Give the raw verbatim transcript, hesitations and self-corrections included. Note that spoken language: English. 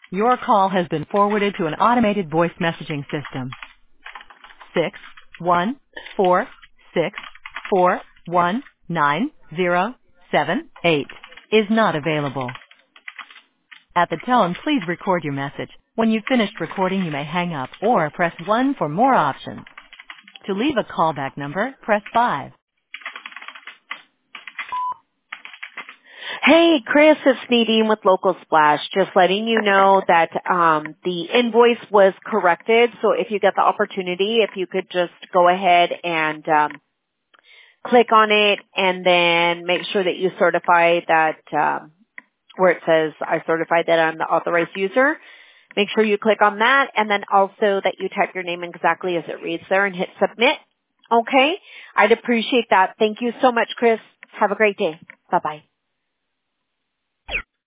Your call has been forwarded to an automated voice messaging system. Six one four six four one nine zero seven eight is not available. At the tone, please record your message. When you've finished recording, you may hang up or press one for more options. To leave a callback number, press five. Hey, Chris, it's Nadine with Local Splash. Just letting you know that um, the invoice was corrected. So if you get the opportunity, if you could just go ahead and um, click on it and then make sure that you certify that um, where it says I certified that I'm the authorized user. Make sure you click on that and then also that you type your name exactly as it reads there and hit submit. Okay? I'd appreciate that. Thank you so much, Chris. Have a great day. Bye-bye.